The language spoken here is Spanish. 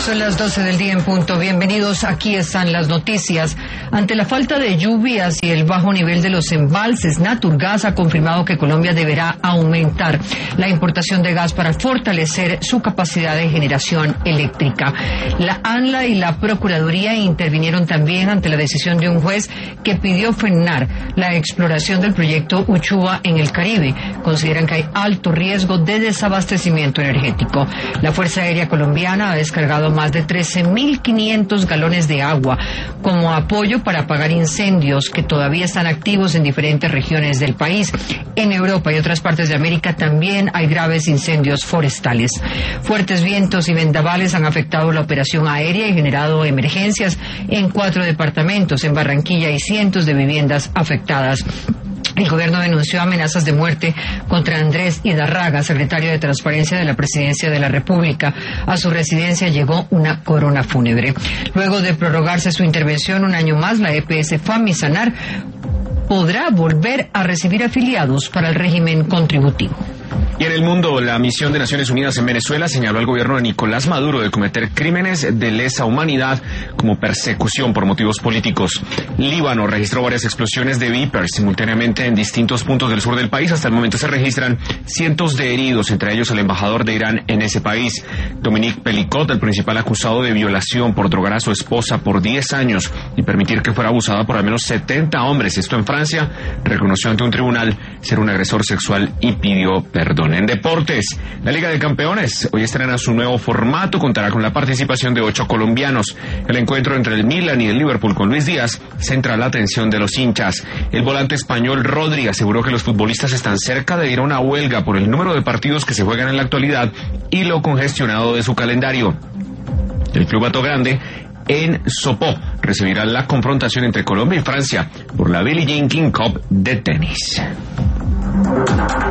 Son las 12 del día en punto. Bienvenidos, aquí están las noticias. Ante la falta de lluvias y el bajo nivel de los embalses, Naturgas ha confirmado que Colombia deberá aumentar la importación de gas para fortalecer su capacidad de generación eléctrica. La ANLA y la Procuraduría intervinieron también ante la decisión de un juez que pidió frenar la exploración del proyecto Uchuva en el Caribe. Consideran que hay alto riesgo de desabastecimiento energético. La Fuerza Aérea Colombiana ha descargado más de 13.500 galones de agua como apoyo para apagar incendios que todavía están activos en diferentes regiones del país. En Europa y otras partes de América también hay graves incendios forestales. Fuertes vientos y vendavales han afectado la operación aérea y generado emergencias en 4 departamentos. En Barranquilla hay cientos de viviendas afectadas. El gobierno denunció amenazas de muerte contra Andrés Idarraga, secretario de Transparencia de la Presidencia de la República. A su residencia llegó una corona fúnebre. Luego de prorrogarse su intervención un año más, la EPS Famisanar podrá volver a recibir afiliados para el régimen contributivo. Y en el mundo, la misión de Naciones Unidas en Venezuela señaló al gobierno de Nicolás Maduro de cometer crímenes de lesa humanidad como persecución por motivos políticos. Líbano registró varias explosiones de Viper simultáneamente en distintos puntos del sur del país. Hasta el momento se registran cientos de heridos, entre ellos el embajador de Irán en ese país. Dominique Pelicot, el principal acusado de violación por drogar a su esposa por 10 años y permitir que fuera abusada por al menos 70 hombres, esto en Francia, reconoció ante un tribunal ser un agresor sexual y pidió perdón. En deportes, la Liga de Campeones hoy estrena su nuevo formato, contará con la participación de 8 colombianos. El encuentro entre el Milan y el Liverpool con Luis Díaz centra la atención de los hinchas. El volante español Rodri aseguró que los futbolistas están cerca de ir a una huelga por el número de partidos que se juegan en la actualidad y lo congestionado de su calendario. El Club Hato Grande en Sopó recibirá la confrontación entre Colombia y Francia por la Billie Jean King Cup de tenis.